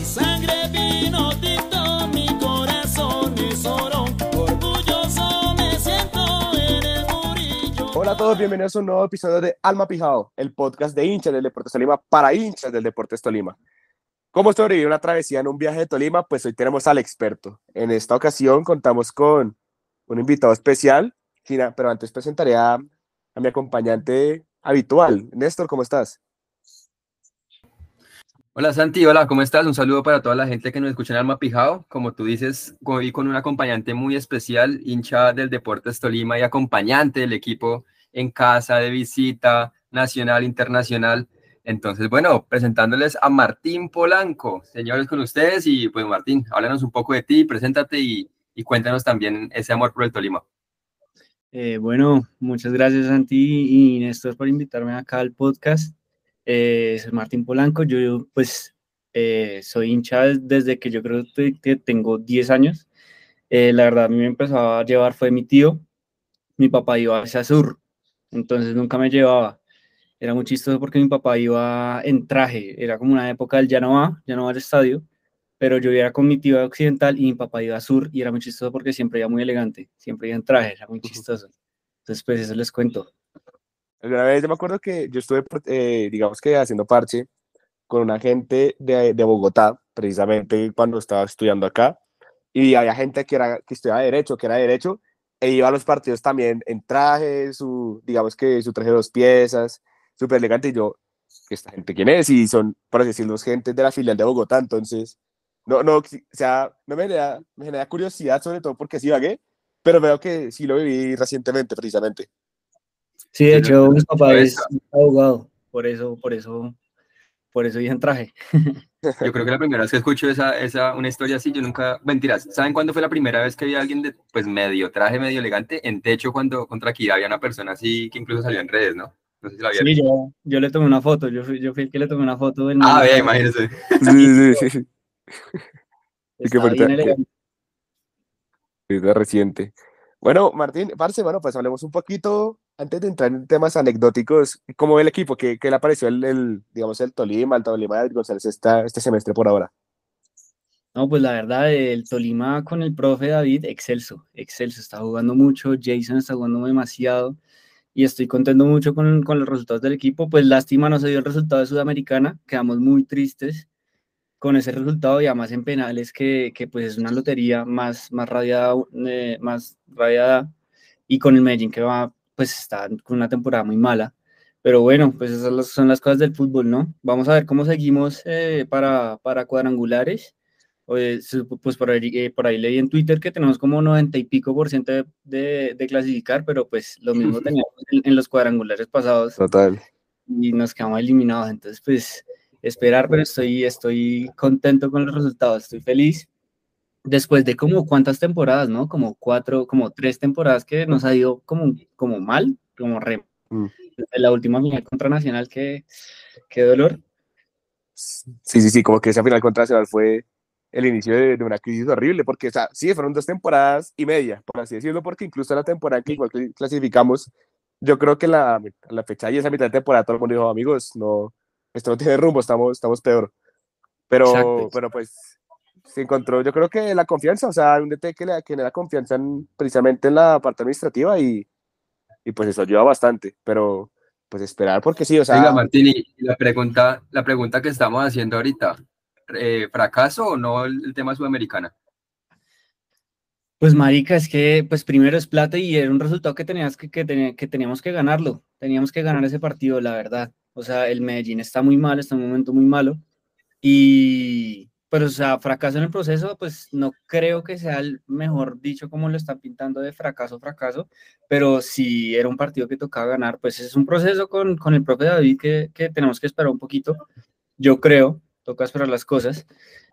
sangre vino tinto, mi corazón es oro, orgulloso me siento en el Murillo. Hola a todos, bienvenidos a un nuevo episodio de Alma Pijao, el podcast de hinchas del Deportes Tolima para hinchas del Deportes Tolima. ¿Cómo sobrevivir una travesía en un viaje de Tolima? Pues hoy tenemos al experto. En esta ocasión contamos con un invitado especial, pero antes presentaré a mi acompañante habitual. Néstor, ¿cómo estás? Hola Santi, hola, ¿cómo estás? Un saludo para toda la gente que nos escucha en Alma Pijao. Como tú dices, hoy con un acompañante muy especial, hincha del Deportes Tolima y acompañante del equipo en casa, de visita, nacional, internacional. Entonces, bueno, presentándoles a Martín Polanco. Señores, con ustedes y pues Martín, háblanos un poco de ti, preséntate y cuéntanos también ese amor por el Tolima. Bueno, muchas gracias Santi y Néstor por invitarme acá al podcast. Soy Martín Polanco, yo pues soy hincha desde que yo creo que tengo 10 años. La verdad a mí me empezó a llevar fue mi tío, mi papá iba hacia sur, entonces nunca me llevaba. Era muy chistoso porque mi papá iba en traje, era como una época del ya no va al estadio, pero yo iba con mi tío a occidental y mi papá iba a sur y era muy chistoso porque siempre iba muy elegante, siempre iba en traje, era muy chistoso. Entonces pues eso les cuento. Alguna vez yo me acuerdo que yo estuve, digamos que haciendo parche con una gente de Bogotá, precisamente cuando estaba estudiando acá, y había gente que estudiaba Derecho, que era Derecho, e iba a los partidos también en traje, digamos que su traje de 2 piezas, súper elegante, y yo, ¿esta gente quién es? Y son, por así decirlo, gente de la filial de Bogotá, entonces, no, o sea, no me genera curiosidad, sobre todo porque sí vagué, pero veo que sí lo viví recientemente, precisamente. Sí, de hecho, mi papá es abogado, por eso iba en traje. Yo creo que la primera vez que escucho una historia así, yo nunca, mentiras, ¿saben cuándo fue la primera vez que vi a alguien de, pues, medio traje, medio elegante? En Techo, cuando contra aquí había una persona así que incluso salió en redes, ¿no? No sé si la vieron. Sí, yo le tomé una foto, yo fui el que le tomé una foto del man Ah, ve, acá. imagínense. Sí, sí, sí. Y que Estaba bien elegante. es de reciente. Bueno, Martín, parce, bueno, pues hablemos un poquito, antes de entrar en temas anecdóticos, ¿cómo ve el equipo? ¿Qué le pareció digamos, el Tolima de González este semestre por ahora? No, pues la verdad, el Tolima con el profe David, excelso, está jugando mucho, Jason está jugando demasiado y estoy contento mucho con los resultados del equipo. Pues lástima no se dio el resultado de Sudamericana, quedamos muy tristes con ese resultado y además en penales que pues es una lotería más radiada y con el Medellín que va, pues está con una temporada muy mala. Pero bueno, pues esas son las cosas del fútbol, ¿no? Vamos a ver cómo seguimos para cuadrangulares. Pues por ahí leí en Twitter que tenemos como 90 y pico por ciento de clasificar, pero pues lo mismo teníamos en los cuadrangulares pasados Total. y nos quedamos eliminados. Entonces, pues esperar, pero estoy contento con los resultados, estoy feliz. Después de como cuántas temporadas, ¿no? Como 3 temporadas que nos ha ido como mal, como Mm. desde la última final contra Nacional, qué dolor. Sí, como que esa final contra Nacional fue el inicio de una crisis horrible, porque, o sea, sí, fueron 2 temporadas y media, por así decirlo, porque incluso la temporada que igual que clasificamos, yo creo que la fecha y esa mitad de temporada todo el mundo dijo, amigos, no, esto no tiene rumbo, estamos peor. Exacto. Pero pues se encontró, yo creo que la confianza, o sea, un DT que le da confianza precisamente en la parte administrativa y pues eso ayuda bastante, pero pues esperar porque sí, o Oiga, sea, Martín, y la pregunta que estamos haciendo ahorita, ¿fracaso o no el tema sudamericana? Pues marica, es que pues primero es plata y era un resultado que teníamos que ganarlo, teníamos que ganar ese partido, la verdad. O sea, el Medellín está muy mal, está en un momento muy malo y pero o sea, fracaso en el proceso, pues no creo que sea el mejor dicho como lo están pintando de fracaso, pero si era un partido que tocaba ganar, pues es un proceso con el propio David que tenemos que esperar un poquito, yo creo, toca esperar las cosas.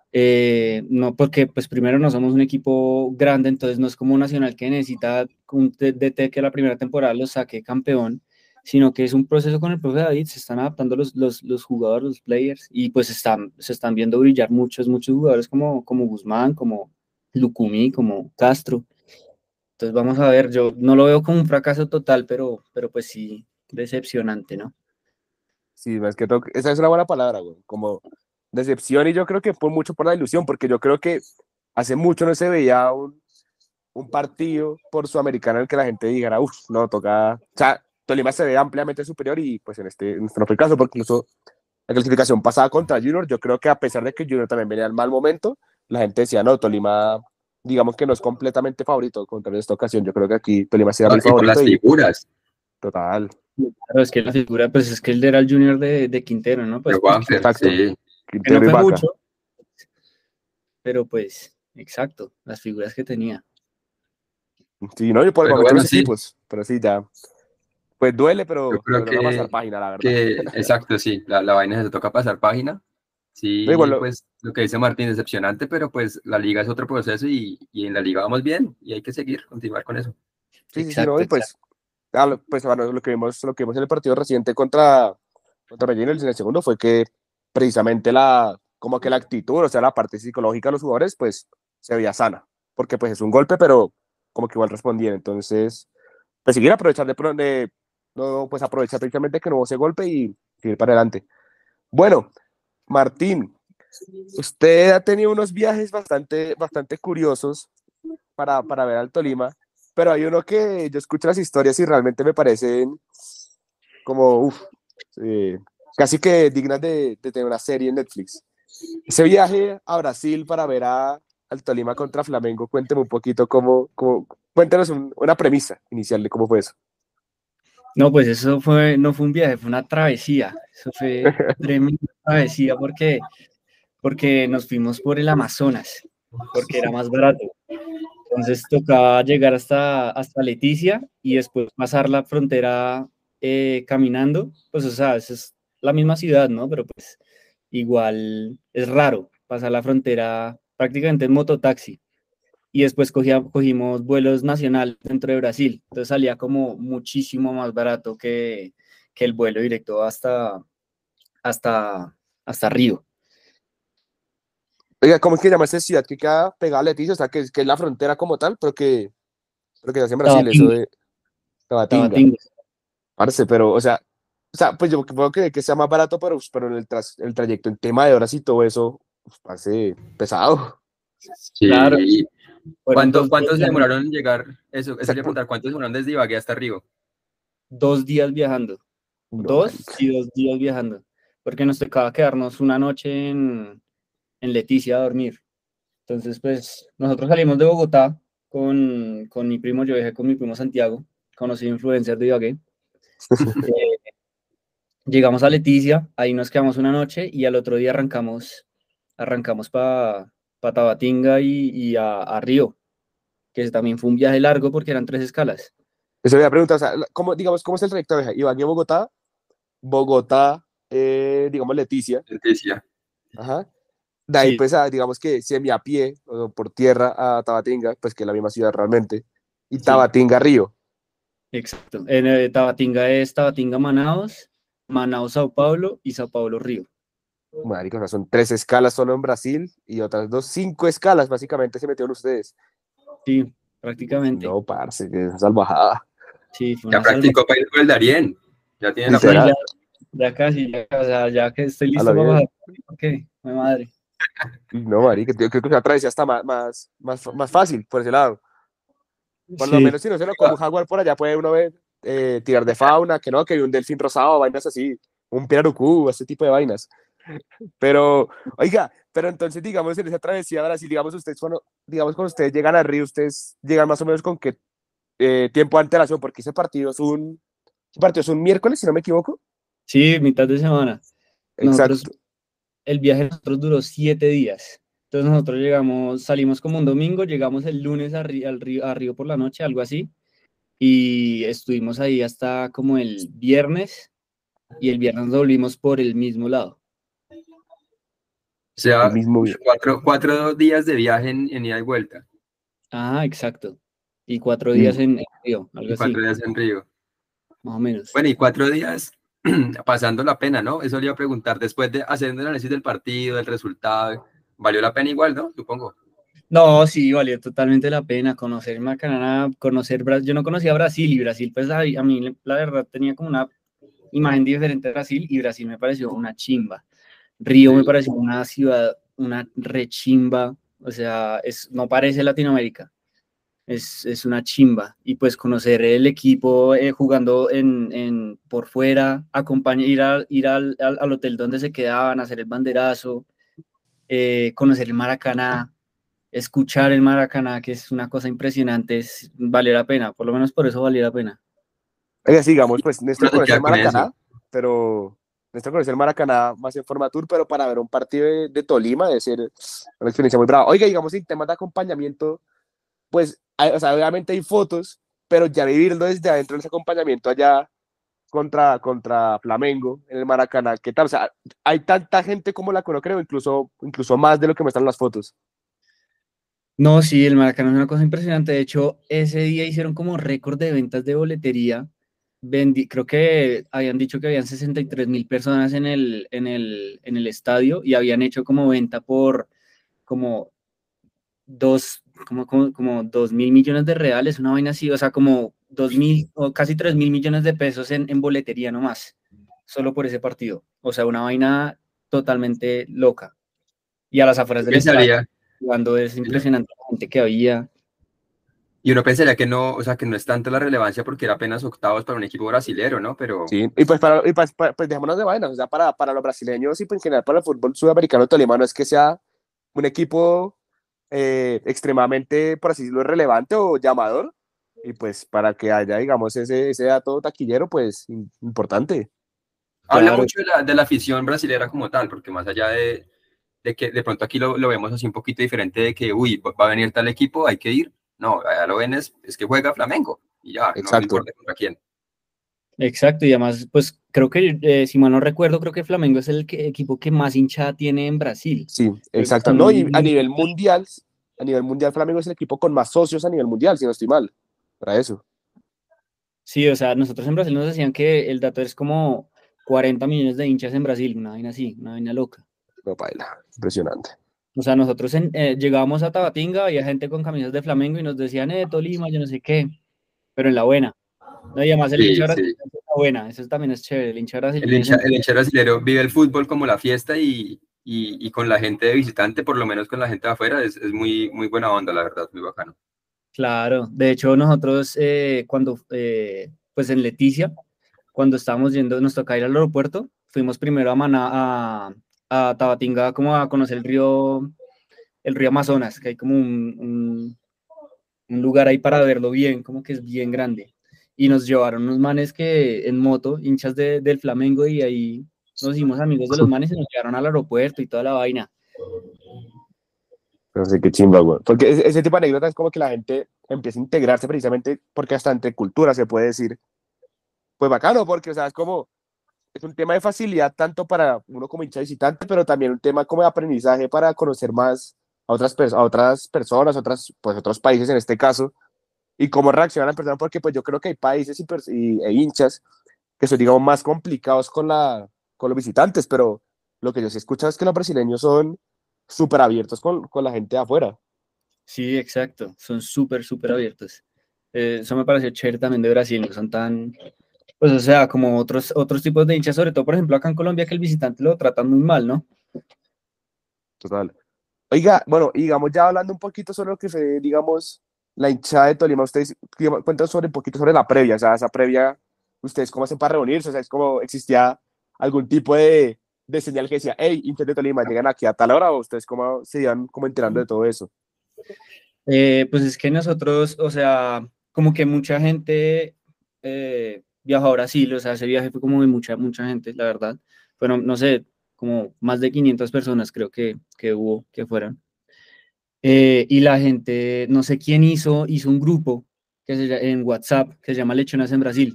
No, porque pues primero no somos un equipo grande, entonces no es como Nacional que necesita un DT que la primera temporada lo saque campeón, sino que es un proceso con el profe David, se están adaptando los jugadores, los players, y pues se están viendo brillar muchos jugadores como Guzmán, como Lucumí, como Castro. Entonces vamos a ver, yo no lo veo como un fracaso total, pero pues sí, decepcionante, ¿no? sí, es que esa es una buena palabra, güey, como decepción y yo creo que fue mucho por la ilusión, porque yo creo que hace mucho no se veía un partido por Sudamericana en el que la gente dijera, uff, no, toca, o sea, Tolima se ve ampliamente superior y pues en este no fue el caso, porque incluso la clasificación pasada contra Junior, yo creo que a pesar de que Junior también venía en mal momento, la gente decía, no, Tolima, digamos que no es completamente favorito contra esta ocasión, yo creo que aquí Tolima sí era mi Y por las favorito y figuras. total. Claro, es que la figura, pues es que él era el junior de Quintero, ¿no? Pues Pero Juanfer, Exacto. sí. que no Quintero y fue Vaca. mucho, pero pues, exacto, las figuras que tenía. Sí, no, y por el Pero momento bueno, los sí, equipos, pero sí, ya. Pues duele, yo creo pero toca pasar página, la verdad. exacto, sí, la vaina se toca pasar página. No, igual Sí, pues lo que dice Martín, decepcionante, pero pues la liga es otro proceso y en la liga vamos bien y hay que seguir, continuar con eso. sí, no, y pues, pues bueno, lo que vimos en el partido reciente contra Medellín en el segundo fue que precisamente como que la actitud, o sea, la parte psicológica de los jugadores, pues se veía sana, porque pues es un golpe, pero como que igual respondían, entonces, pues seguir aprovechar no, pues aprovechar precisamente que no hubo ese golpe y seguir para adelante. Bueno, Martín, usted ha tenido unos viajes bastante curiosos para ver al Tolima, pero hay uno que yo escucho las historias y realmente me parecen como, casi que dignas de tener una serie en Netflix. Ese viaje a Brasil para ver al Tolima contra Flamengo, cuénteme un poquito cuéntenos una premisa inicial de cómo fue eso. No, pues eso no fue un viaje, fue una travesía. Eso fue tremenda travesía porque nos fuimos por el Amazonas, porque era más barato. Entonces tocaba llegar hasta Leticia y después pasar la frontera caminando. Pues, o sea, es la misma ciudad, ¿no? Pero pues igual es raro pasar la frontera prácticamente en mototaxi. Y después cogimos vuelos nacionales dentro de Brasil. Entonces salía como muchísimo más barato que el vuelo directo hasta Río. Oiga, ¿cómo es que llama esa ciudad que queda pegada a Leticia? O sea, que es la frontera como tal, pero que nace en Brasil, eso Tabatinga. de Tabatinga. Tabatinga. Parce, pero, pues yo puedo creer que sea más barato, pero en el trayecto, en tema de horas y todo eso, parece pesado. Sí. Claro. Fueron ¿Cuántos se demoraron en llegar? Eso sea, quería preguntar, ¿cuántos se demoraron desde Ibagué hasta Río? 2 días viajando. No, 2 marica. y 2 días viajando. Porque nos tocaba quedarnos una noche en Leticia a dormir. Entonces, pues, nosotros salimos de Bogotá con mi primo, yo viajé con mi primo Santiago, conocido influencer de Ibagué. Llegamos a Leticia, ahí nos quedamos una noche y al otro día arrancamos para Tabatinga y a Río, que también fue un viaje largo porque eran 3 escalas. Eso voy a preguntar, o sea, ¿cómo es el trayecto de viaje? Ibagué, Bogotá, digamos Leticia, Leticia. ajá. De ahí, Sí, pues, digamos que semi a pie, o por tierra a Tabatinga, pues que es la misma ciudad realmente, y sí, Tabatinga, Río. exacto. En Tabatinga es Tabatinga, Manaos, Manaos, Sao Paulo y Sao Paulo, Río. Marica, o sea, son 3 escalas solo en Brasil y otras 5 escalas, básicamente, se metieron ustedes. Sí, prácticamente. No, parce, que es salvajada. Sí, fue Ya una salva. practicó para ir con el Darién. Ya tiene la Sí, Literal. ya casi, o sea, ya que estoy A lo listo para bien. bajar. Ok, mi madre. No, marica, yo creo que la travesía está más fácil por ese lado. Por lo Sí, menos si no se lo come un jaguar por allá, puede uno ver, tirar de fauna, que no, que hay un delfín rosado, vainas así, un pirarucú, ese tipo de vainas. Pero, oiga, pero entonces, digamos, en esa travesía a Brasil, digamos, cuando ustedes llegan a Río, ustedes llegan más o menos con qué tiempo de antelación, porque ese partido es un miércoles, si no me equivoco. sí, mitad de semana. Nosotros, Exacto. el viaje de nosotros duró 7 días. Entonces nosotros salimos como un domingo, llegamos el lunes a Río por la noche, algo así, y estuvimos ahí hasta como el viernes, y el viernes nos volvimos por el mismo lado. O sea, El mismo día. 4 días de viaje en ida y vuelta. Ah, exacto. Y 4 días en Río, algo Y 4 así, días en Río. más o menos. Bueno, y 4 días pasando la pena, ¿no? Eso le iba a preguntar, después de hacer un análisis del partido, del resultado, ¿valió la pena igual, no? Supongo. No, sí, valió totalmente la pena conocer Macarana, conocer Brasil. Yo no conocía Brasil y Brasil, pues a mí la verdad tenía como una imagen diferente de Brasil y Brasil me pareció una chimba. Río me Sí. pareció una ciudad, una rechimba, o sea, no parece Latinoamérica, es una chimba. Y pues conocer el equipo jugando por fuera, ir al hotel donde se quedaban, hacer el banderazo, conocer el Maracaná, escuchar el Maracaná, que es una cosa impresionante, vale la pena, por lo menos por eso valió la pena. Digamos, pues Uno Néstor se conoce el queda con eso. Maracaná, pero Néstor conoce el Maracaná más en forma tour, pero para ver un partido de Tolima debe ser una experiencia muy brava. Oiga, digamos, en temas de acompañamiento, pues, o sea, obviamente hay fotos, pero ya vivirlo desde adentro de ese acompañamiento allá contra Flamengo en el Maracaná, ¿qué tal? O sea, hay tanta gente como la que uno creo, incluso más de lo que muestran las fotos. No, sí, el Maracaná es una cosa impresionante. De hecho, ese día hicieron como récord de ventas de boletería. Creo que habían dicho que habían 63.000 personas en el estadio y habían hecho como venta por como como 2.000 millones de reales, una vaina así, o sea, como 2.000 o casi 3.000 millones de pesos en boletería nomás, solo por ese partido. O sea, una vaina totalmente loca. Y a las afueras Yo del estadio, pensaría, jugando, es impresionante la gente que había. y uno pensaría que no, o sea, que no es tanto la relevancia porque era apenas octavos para un equipo brasilero, ¿no? Pero Sí, y pues dejémonos de vainas, o sea, para los brasileños y pues en general para el fútbol sudamericano Tolima no es que sea un equipo extremadamente, por así decirlo, relevante o llamador, y pues para que haya, digamos, ese dato taquillero, pues importante. habla Claro, mucho de la afición brasilera como tal, porque más allá de que de pronto aquí lo vemos así un poquito diferente de que, uy, va a venir tal equipo, hay que ir. No, allá lo ven es que juega Flamengo y ya, no Exacto. importa contra quién. exacto. Y además, pues creo que, si mal no recuerdo, creo que Flamengo es el equipo que más hinchada tiene en Brasil. Sí, Creo que exacto. son No, y a nivel mundial, Flamengo es el equipo con más socios a nivel mundial, si no estoy mal, para eso. Sí, o sea, nosotros en Brasil nos decían que el dato es como 40 millones de hinchas en Brasil, una vaina así, una vaina loca. No, paila, impresionante. O sea, nosotros llegábamos a Tabatinga, había gente con camisas de Flamengo y nos decían, Tolima, yo no sé qué, pero en la buena. No, y además el hincha Sí, brasileño sí. es la buena, eso también es chévere, el hincha El brasileño es hincha, el hincha brasilero vive el fútbol como la fiesta y con la gente de visitante, por lo menos con la gente de afuera, es muy, muy buena onda, la verdad, muy bacano. claro. De hecho, nosotros pues en Leticia, cuando estábamos yendo, nos toca ir al aeropuerto, fuimos primero a a Tabatinga como a conocer el río Amazonas, que hay como un lugar ahí para verlo bien, como que es bien grande. Y nos llevaron unos manes que en moto, hinchas del Flamengo, y ahí nos hicimos amigos de los manes y nos llevaron al aeropuerto y toda la vaina. No sé qué chimba, güey. Porque ese tipo de anécdotas es como que la gente empieza a integrarse precisamente porque hasta entre culturas se puede decir. Pues bacano, porque, o sea, es un tema de facilidad tanto para uno como hincha visitante, pero también un tema como de aprendizaje para conocer más a otras personas, pues otros países en este caso, y cómo reaccionan las personas, porque pues yo creo que hay países e hinchas que son, digamos, más complicados con los visitantes, pero lo que yo sí he escuchado es que los brasileños son súper abiertos con la gente de afuera. Sí, exacto, son súper, súper abiertos. Eso me pareció chévere también de Brasil, no son tan, pues o sea, como otros tipos de hinchas, sobre todo, por ejemplo, acá en Colombia, que el visitante lo tratan muy mal, ¿no? Total. Oiga, bueno, y digamos, ya hablando un poquito sobre lo que fue, digamos, la hinchada de Tolima, ustedes cuentan un poquito sobre la previa, o sea, esa previa, ustedes cómo hacen para reunirse, o sea, es como existía algún tipo de señal que decía, hey, hinchas de Tolima, llegan aquí a tal hora, o ustedes cómo se iban como enterando de todo eso. Pues es que nosotros, o sea, como que mucha gente viajó a Brasil, o sea, ese viaje fue como de mucha, mucha gente, la verdad. Fueron, no sé, como más de 500 personas creo que hubo, que fueron. Y la gente, no sé quién hizo un grupo en WhatsApp que se llama Lechonas en Brasil.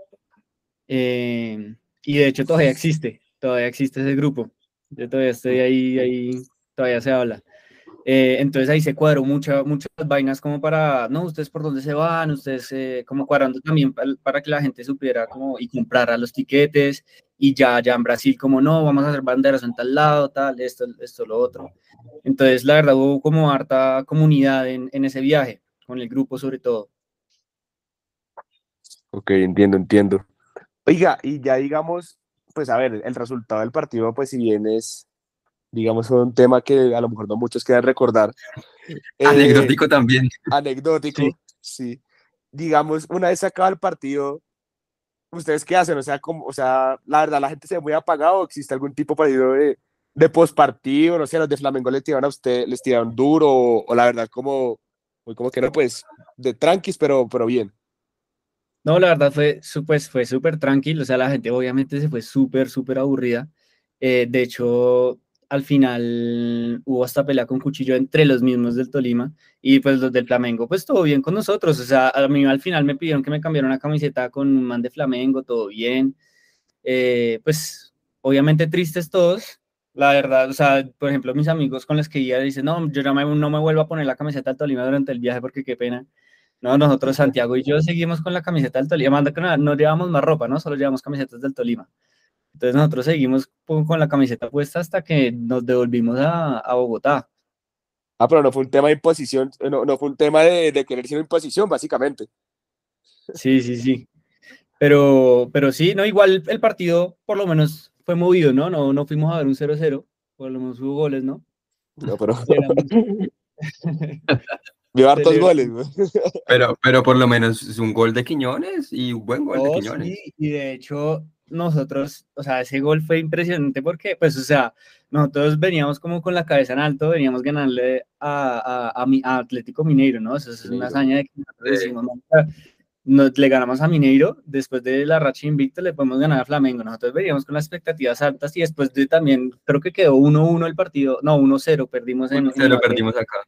Y de hecho todavía existe ese grupo. Yo todavía estoy ahí todavía se habla. Entonces ahí se cuadró muchas vainas como para, no, ustedes por dónde se van, ustedes como cuadrando también para que la gente supiera como y comprara los tiquetes y ya en Brasil como no, vamos a hacer banderas en tal lado, tal, esto, lo otro. Entonces la verdad hubo como harta comunidad en ese viaje, con el grupo sobre todo. Ok, entiendo. Oiga, y ya digamos, pues a ver, el resultado del partido, pues si bien digamos, un tema que a lo mejor no muchos quieran recordar. Anecdótico también. Anecdótico, sí. Digamos, una vez se acaba el partido, ¿ustedes qué hacen? O sea, o sea, la verdad, la gente se ve muy apagado, ¿existe algún tipo partido de postpartido? No sé, los de Flamengo les tiraron a usted, les tiraron duro, o la verdad, muy como que no, pues, de tranquis, pero bien. No, la verdad fue súper tranquilo, o sea, la gente obviamente se fue súper aburrida. De hecho, al final hubo hasta pelea con cuchillo entre los mismos del Tolima y pues los del Flamengo, pues todo bien con nosotros. O sea, a mí al final me pidieron que me cambiara una camiseta con un man de Flamengo, todo bien. Pues obviamente tristes todos, la verdad. O sea, por ejemplo, mis amigos con los que iba dicen, no, yo no me vuelvo a poner la camiseta del Tolima durante el viaje porque qué pena. No, nosotros, Santiago y yo, seguimos con la camiseta del Tolima. Manda que no llevamos más ropa, ¿no? Solo llevamos camisetas del Tolima. Entonces nosotros seguimos con la camiseta puesta hasta que nos devolvimos a Bogotá. Ah, pero no fue un tema de imposición, no fue un tema de querer ser imposición, básicamente. Sí, sí, sí. Pero sí, no, igual el partido por lo menos fue movido, ¿no? No fuimos a ver un 0-0, por lo menos hubo goles, ¿no? No, pero Celebramos. vio hartos goles, Celebramos. güey. Pero por lo menos es un gol de Quiñones y un buen gol de Oh, Quiñones. sí, y de hecho nosotros, o sea, ese gol fue impresionante porque, pues, o sea, nosotros veníamos como con la cabeza en alto, veníamos ganarle a Atlético Mineiro, ¿no? Eso es una Mineiro. hazaña de que nosotros decimos, "Marica, le ganamos a Mineiro, después de la racha invicta le podemos ganar a Flamengo". Nosotros veníamos con las expectativas altas y después de también, creo que quedó 1-1 el partido, no, 1-0, perdimos en Se lo Ibagué. perdimos acá.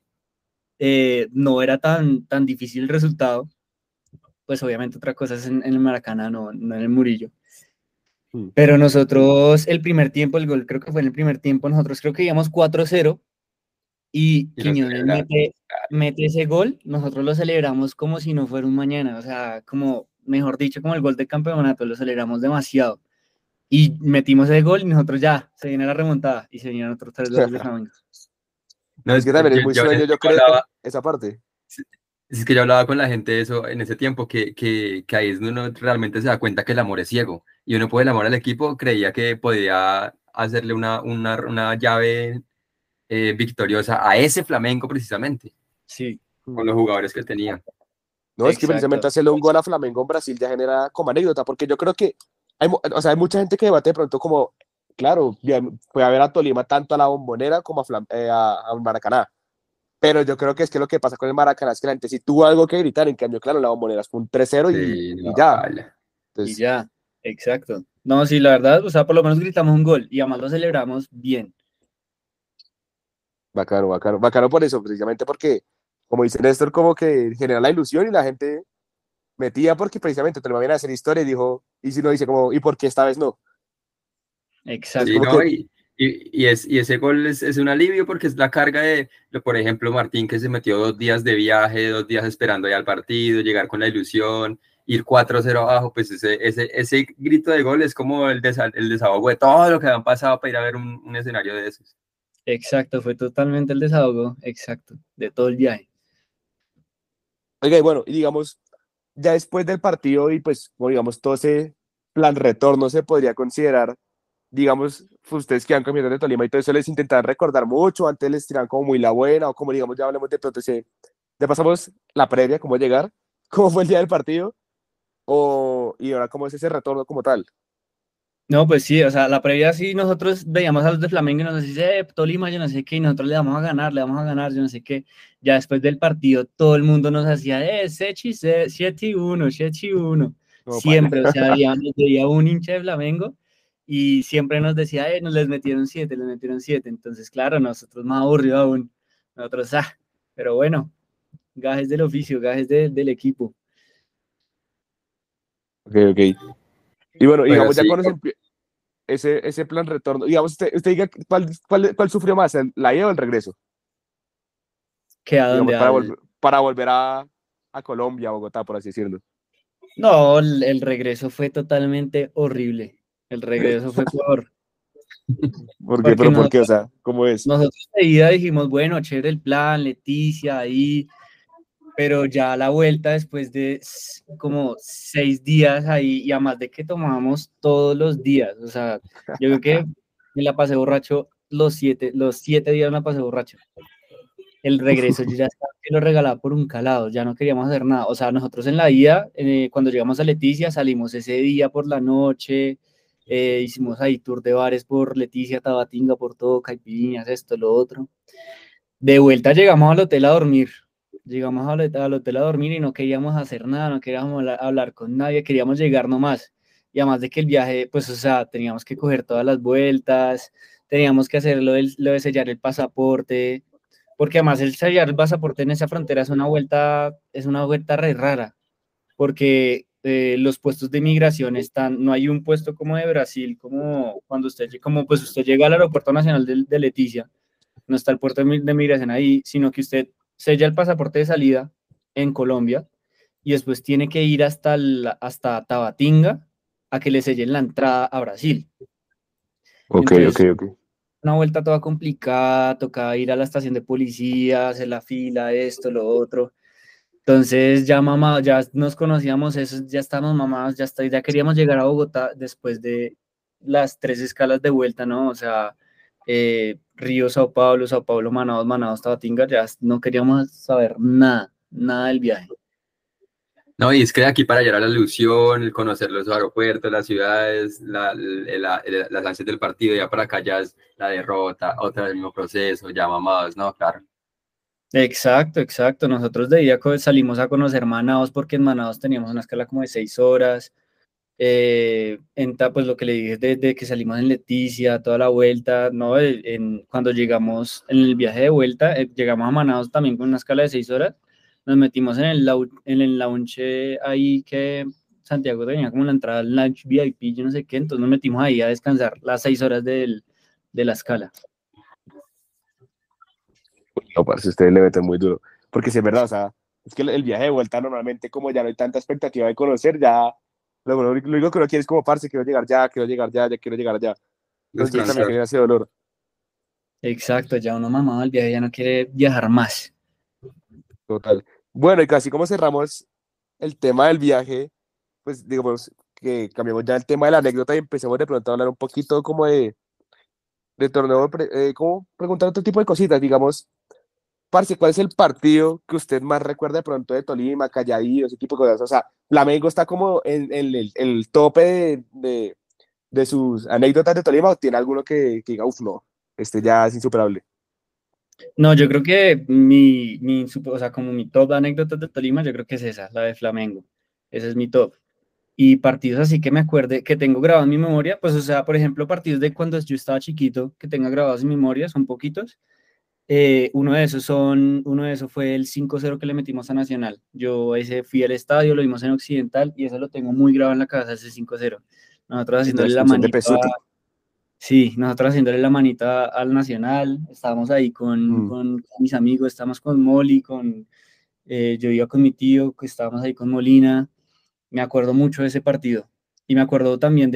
No era tan difícil el resultado, pues obviamente otra cosa es en el Maracaná, no en el Murillo. Pero nosotros, el primer tiempo, el gol creo que fue en el primer tiempo, nosotros creo que íbamos 4-0 y Y lo Quiñones celebramos. mete ese gol, nosotros lo celebramos como si no fuera un mañana, o sea, como, mejor dicho, como el gol de campeonato, lo celebramos demasiado. Y metimos el gol y nosotros ya, se viene la remontada y se vinieron otros 3 goles de Flamengo. No, Es que también es muy yo en sueño, ese yo tiempo creo, hablaba, esa parte. es que yo hablaba con la gente de eso en ese tiempo, que ahí es donde uno realmente se da cuenta que el amor es ciego. Y uno por el amor al equipo creía que podía hacerle una llave victoriosa a ese Flamengo precisamente, Sí, con los jugadores que tenía. No, es que precisamente exacto. hacerle un gol a Flamengo en Brasil ya genera como anécdota, porque yo creo que o sea, hay mucha gente que debate de pronto como, claro, fue a ver a Tolima tanto a la Bombonera como a Maracaná, pero yo creo que es que lo que pasa con el Maracaná es que la gente sí tuvo algo que gritar, en cambio, claro, la Bombonera fue un 3-0 Sí, y no, ya. vale. Y Entonces, ya, exacto. No, sí, la verdad, o sea, por lo menos gritamos un gol y además lo celebramos bien. bacano, bacano, bacano por eso, precisamente porque, como dice Néstor, como que genera la ilusión y la gente metía porque precisamente Tolima viene a hacer historia y dijo, y si no dice como, ¿y por qué esta vez no? Entonces, Sí, Exacto. como ¿no? que, Y ese gol es un alivio porque es la carga de, por ejemplo, Martín que se metió 2 días de viaje, 2 días esperando ya al partido, llegar con la ilusión, ir 4-0 abajo, pues ese grito de gol es como el desahogo de todo lo que han pasado para ir a ver un escenario de esos. Exacto, fue totalmente el desahogo, exacto, de todo el viaje. oiga, y bueno, y digamos, ya después del partido y pues, como digamos, todo ese plan retorno se podría considerar, digamos, pues, ustedes que han cambiado de Tolima y todo eso les intentan recordar mucho, antes les tiran como muy la buena, o como digamos, ya hablemos de pronto, ya pasamos la previa, cómo llegar, cómo fue el día del partido, y ahora cómo es ese retorno como tal. No, pues sí, o sea, la previa sí nosotros veíamos a los de Flamengo y nos decían, Tolima, yo no sé qué, y nosotros le vamos a ganar, yo no sé qué. Ya después del partido todo el mundo nos hacía, Sechi, 7-1, 7-1. No, paila. Siempre, o sea, nos veía un hincha de Flamengo y siempre nos decía, nos les metieron 7, les metieron 7. Entonces, claro, nosotros más aburridos aún. Nosotros, pero bueno, gajes del oficio, gajes del equipo. Ok, ok. Y bueno, Pero digamos, ya sí, cuando ese plan retorno, digamos, usted diga cuál sufrió más, la ida o el regreso, ¿Qué a dónde? digamos, para volver a Colombia, a Bogotá, por así decirlo. No, el regreso fue totalmente horrible. El regreso fue peor. ¿Por qué? Porque ¿Pero por qué? O sea, ¿cómo es? nosotros de ida dijimos, bueno, chévere el plan, Leticia, ahí, pero ya a la vuelta, después de como 6 días ahí, y además de que tomábamos todos los días, o sea, yo creo que me la pasé borracho los 7 días me pasé borracho. El regreso yo ya estaba que lo regalaba por un calado, ya no queríamos hacer nada. O sea, nosotros en la ida, cuando llegamos a Leticia, salimos ese día por la noche, hicimos ahí tour de bares por Leticia, Tabatinga, por todo, Caipirinhas, esto, lo otro. De vuelta llegamos al hotel a dormir. Llegamos al hotel a dormir y no queríamos hacer nada, no queríamos hablar con nadie, queríamos llegar nomás. Y además de que el viaje, pues, o sea, teníamos que coger todas las vueltas, teníamos que hacer lo de sellar el pasaporte, porque además el sellar el pasaporte en esa frontera es una vuelta re rara, porque los puestos de inmigración están, no hay un puesto como de Brasil, como cuando como pues usted llega al aeropuerto nacional de Leticia, no está el puerto de migración ahí, sino que usted sella el pasaporte de salida en Colombia y después tiene que ir hasta Tabatinga a que le sellen la entrada a Brasil. Ok, Entonces, ok. una vuelta toda complicada, tocaba ir a la estación de policía, hacer la fila, esto, lo otro. Entonces ya mamá, ya nos conocíamos, eso, ya estábamos mamados, ya queríamos llegar a Bogotá después de las 3 escalas de vuelta, ¿no? O sea, Río, Sao Paulo, Manaus, Manaus, Tabatinga, ya no queríamos saber nada del viaje. No, y es que de aquí para allá era la ilusión, el conocer los aeropuertos, las ciudades, las ansias del partido, ya para acá ya es la derrota, otra vez el mismo proceso, ya mamados, ¿no? Claro. Exacto. Nosotros de día salimos a conocer Manaus porque en Manaus teníamos una escala como de 6 horas. Pues lo que le dije desde que salimos en Leticia, toda la vuelta, ¿no? Cuando llegamos en el viaje de vuelta, llegamos a Manaus también con una escala de 6 horas. Nos metimos en el lounge ahí que Santiago tenía como la entrada al lounge VIP, yo no sé qué, entonces nos metimos ahí a descansar las 6 horas de la escala. No, parce, ustedes le meten muy duro. Porque si es verdad, o sea, es que el viaje de vuelta normalmente, como ya no hay tanta expectativa de conocer, ya lo único que uno quiere es como, parce, quiero llegar ya quiero llegar allá. Entonces yo también Descansar. quería ese dolor. Exacto, ya uno mamado del viaje ya no quiere viajar más. Total. Bueno, y casi como cerramos el tema del viaje, pues digamos que cambiamos ya el tema de la anécdota y empecemos de pronto a hablar un poquito como de torneo, como preguntar otro tipo de cositas, digamos, parce, ¿cuál es el partido que usted más recuerda de pronto de Tolima, Calladillo, ese tipo de cosas? O sea, Flamengo está como en el tope de sus anécdotas de Tolima, o tiene alguno que diga, uff, no, este ya es insuperable. No, yo creo que o sea, como mi top de anécdotas de Tolima, yo creo que es esa, la de Flamengo. Ese es mi top. Y partidos así que me acuerde, que tengo grabado en mi memoria, pues, o sea, por ejemplo, partidos de cuando yo estaba chiquito, que tenga grabados en mi memoria, son poquitos. Uno de esos fue el 5-0 que le metimos a Nacional. Yo ese fui al estadio, lo vimos en Occidental, y eso lo tengo muy grabado en la cabeza, ese 5-0. Nosotros De la haciéndole la expulsión de manita. Pesuti. Sí, nosotros haciéndole la manita al Nacional, estábamos ahí con mis amigos, estábamos con Molly, yo iba con mi tío, que estábamos ahí con Molina, me acuerdo mucho de ese partido, y me acuerdo también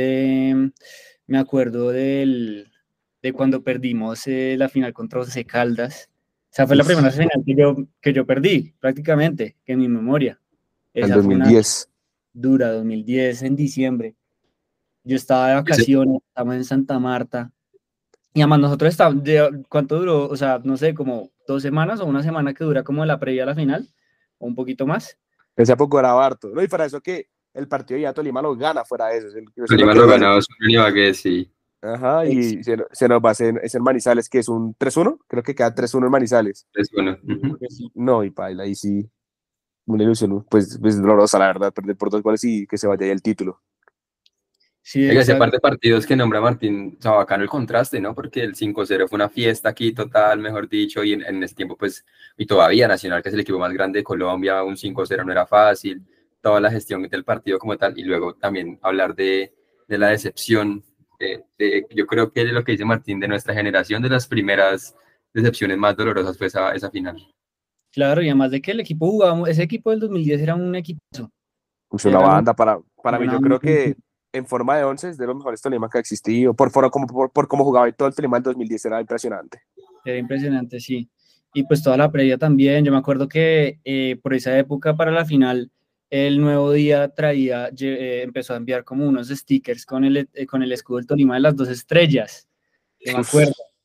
de cuando perdimos la final contra Once Caldas. O sea, fue la primera final que yo perdí, prácticamente, que en mi memoria. En Esa fue una 2010. dura, 2010, en diciembre. Yo estaba de vacaciones, estaba en Santa Marta. Y además nosotros estábamos, ¿cuánto duró? O sea, no sé, como 2 semanas o una semana que dura como la previa a la final, o un poquito más. Ese poco era harto. No, y para eso que el partido ya Tolima lo gana fuera de eso. Eso es lo Tolima que lo duele. ganaba Zucca y Ibagué, sí. Ajá, y se nos va a hacer, es en Manizales, que es un 3-1. Creo que queda 3-1 en Manizales. Es bueno. No, y paila, ahí sí, una ilusión, pues dolorosa, la verdad, perder por 2 goles y que se vaya ahí el título. Sí, Oiga, ese exacto. par de partidos que nombra Martín, o sea, bacano el contraste, ¿no? Porque el 5-0 fue una fiesta aquí total, mejor dicho, y en ese tiempo, pues, y todavía Nacional, que es el equipo más grande de Colombia, un 5-0 no era fácil, toda la gestión del partido como tal, y luego también hablar de la decepción, yo creo que lo que dice Martín de nuestra generación, de las primeras decepciones más dolorosas fue esa final. Claro, y además de que el equipo jugaba, ese equipo del 2010 era un equipo. Pues una Era banda, para mí, una yo creo que en forma de 11 es de los mejores Tolima que ha existido. Por cómo jugaba y todo el Tolima del 2010 era impresionante. Era impresionante, sí. Y pues toda la previa también. Yo me acuerdo que por esa época para la final, el Nuevo Día empezó a enviar como unos stickers con el escudo del Tolima de las 2 estrellas. Yo me acuerdo.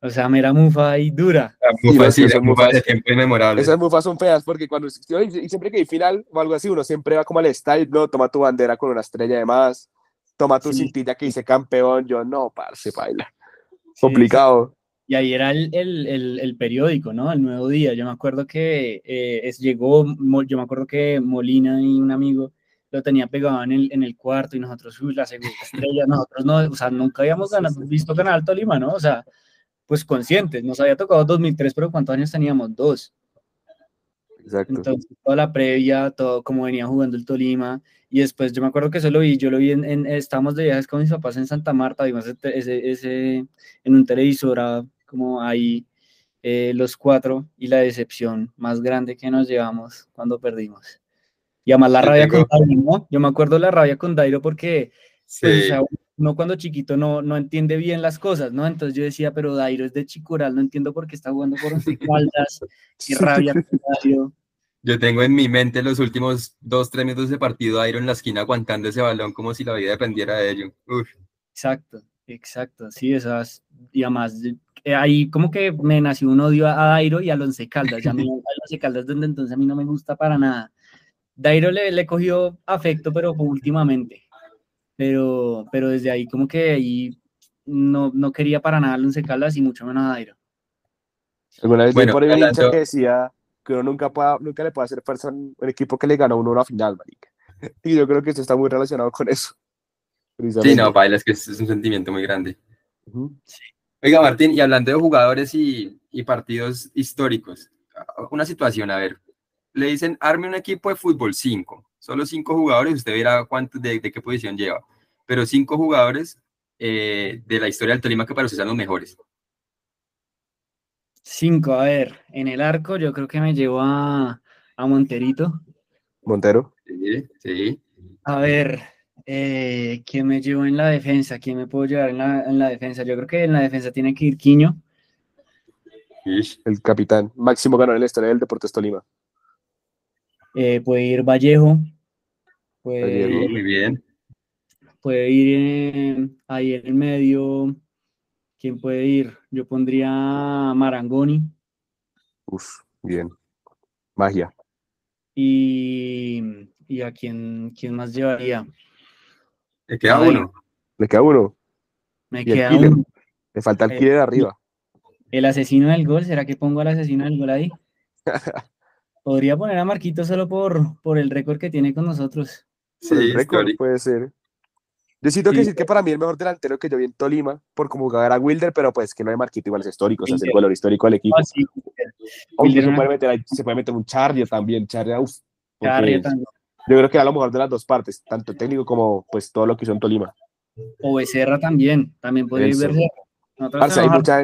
O sea, mera mufa y dura. La Y mufa, los sí, que la son mufa de mufas. tiempo inmemorable. Esas mufas son feas porque y siempre que hay final o algo así, uno siempre va como al estadio, no, toma tu bandera con una estrella de más, toma tu Sí, cintilla que dice campeón, yo no, parce, baila. sí, exacto. Complicado. Y ahí era el periódico, ¿no? El Nuevo Día. Yo me acuerdo que llegó, yo me acuerdo que Molina y un amigo lo tenía pegado en el cuarto y nosotros, uy, la segunda estrella, nosotros no, o sea, nunca habíamos visto ganar al Tolima, ¿no? O sea, pues conscientes, nos había tocado 2003, pero ¿cuántos años teníamos? 2. Exacto. Entonces, toda la previa, todo como venía jugando el Tolima, y después yo me acuerdo que eso lo vi, yo lo vi estábamos de viajes con mis papás en Santa Marta, vimos en un televisor, como ahí los 4, y la decepción más grande que nos llevamos cuando perdimos. Y además la Yo rabia con tengo, Dairo, ¿no? Yo me acuerdo la rabia con Dairo porque, pues, o sea, sí, uno cuando chiquito no entiende bien las cosas, ¿no? Entonces yo decía, pero Dairo es de Chicoral, no entiendo por qué está jugando por Once Caldas, qué rabia con Dairo. yo tengo en mi mente los últimos 2, 3 minutos de partido, Iron en la esquina aguantando ese balón como si la vida dependiera de ello. Uf, Exacto, exacto, sí, esas, y además, ahí como que me nació un odio a Dairo y al Once Caldas, ya a mí al Once Caldas desde entonces a mí no me gusta para nada. Dairo le cogió afecto, pero últimamente, pero desde ahí como que ahí no quería para nada al Once Caldas y mucho menos a Dairo. Alguna vez leí bueno, por ahí un hincha que hablando, decía que uno nunca le puede hacer fuerza a un equipo que le ganó a uno una final, marica. Y yo creo que esto está muy relacionado con eso, sí, no, precisamente. baila, es que es un sentimiento muy grande. Ujú. Oiga, Martín, y hablando de jugadores y partidos históricos, una situación, a ver, le dicen, arme un equipo de fútbol, 5, solo 5 jugadores, usted verá cuántos, de qué posición lleva, pero 5 jugadores de la historia del Tolima que para usted sean los mejores. 5, a ver, en el arco yo creo que me llevo a Monterito. Montero. Sí, sí. A ver, ¿quién me llevo en la defensa? ¿Quién me puedo llevar en la defensa? Yo creo que en la defensa tiene que ir Quiño. Ish, El capitán, máximo ganador en la historia del Deportes Tolima. Puede ir Vallejo. Puede Gallego. sí, ir, muy bien. puede ir ahí en el medio. ¿Quién puede ir? Yo pondría Marangoni. Uf, bien. Magia. Y a quién más llevaría. Le queda A ver, uno. Le queda uno. me Y el queda killer. uno. Le falta el Eh, killer arriba. el asesino del gol. ¿Será que pongo al asesino del gol ahí? Podría poner a Marquito solo por el récord que tiene con nosotros. Por el Sí, récord, histórico. puede ser. Yo siento que Sí, decir que para mí el mejor delantero que yo vi en Tolima, por como jugaba era Wilder, pero pues que no hay Marquito igual es histórico, o sea, es el Wilder. goleador histórico del Ah, equipo. sí, Wilder. Aunque Wilder una se puede meter un Charlie también, Charlie, uf, charria porque también. yo creo que era lo mejor de las dos partes, tanto técnico como pues todo lo que hizo en Tolima. O Becerra también podría ir Elson. Becerra. Nosotros Parce, hay tenemos mucha,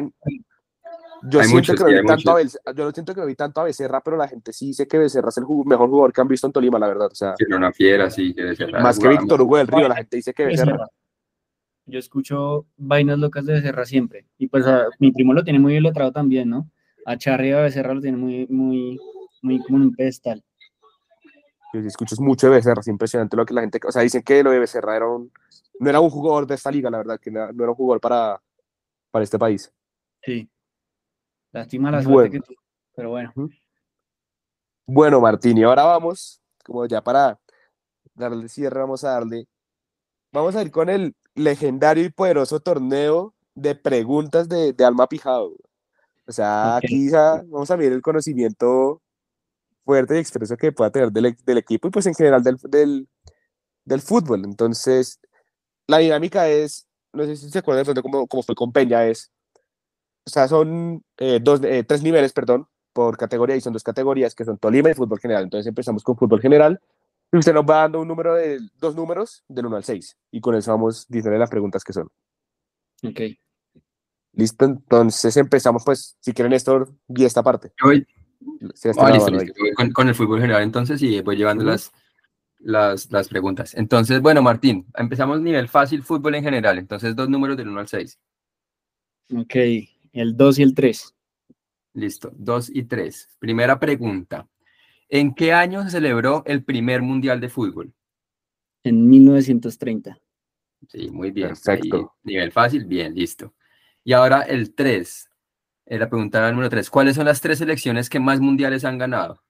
yo Hay siento que muchos, no sí, vi hay tanto muchos. yo no siento que no vi tanto a Becerra, pero la gente sí dice que Becerra es el mejor jugador que han visto en Tolima, la verdad, o sea, Que era una fiera, sí, que más que jugaba muy Víctor Hugo bien. del Río, la gente dice que Becerra. Becerra. Yo escucho vainas locas de Becerra siempre. Y pues mi primo lo tiene muy bien letrado también, ¿no? A Charri y a Becerra lo tiene muy como en un pedestal. Yo sí escucho mucho de Becerra, es impresionante lo que la gente, o sea, dicen que lo de Becerra no era un jugador de esta liga, la verdad, que no era un jugador para este país. Sí. Lástima la suerte que Bueno, tuvo. Pero bueno. ujú. Bueno, Martín, y ahora vamos, como ya para darle cierre, vamos a ir con el legendario y poderoso torneo de preguntas de Alma Pijado. O sea, Ok. aquí ya vamos a ver el conocimiento fuerte y expreso que pueda tener del equipo y pues en general del fútbol. Entonces, la dinámica es, no sé si se acuerdan de pronto cómo fue con Peña, o sea, son tres niveles, perdón, por categoría y son dos categorías que son Tolima y fútbol general. Entonces empezamos con fútbol general y usted nos va dando dos números del 1 al 6 y con eso vamos diciendo las preguntas que son. Ok. Listo, entonces empezamos pues, si quieren Néstor, guía esta parte. Yo voy- Si este la listo, mano listo. ahí. Yo voy con el fútbol general entonces y voy llevando Ujú. las preguntas. Entonces, bueno, Martín, empezamos nivel fácil, fútbol en general. Entonces, 2 números del 1 al 6. Ok. El 2 y el 3. Listo, 2 y 3. Primera pregunta. ¿En qué año se celebró el primer mundial de fútbol? En 1930. Sí, muy bien. Ahí, Perfecto. nivel fácil, bien, listo. Y ahora el 3. La pregunta número 3. ¿Cuáles son las 3 selecciones que más mundiales han ganado?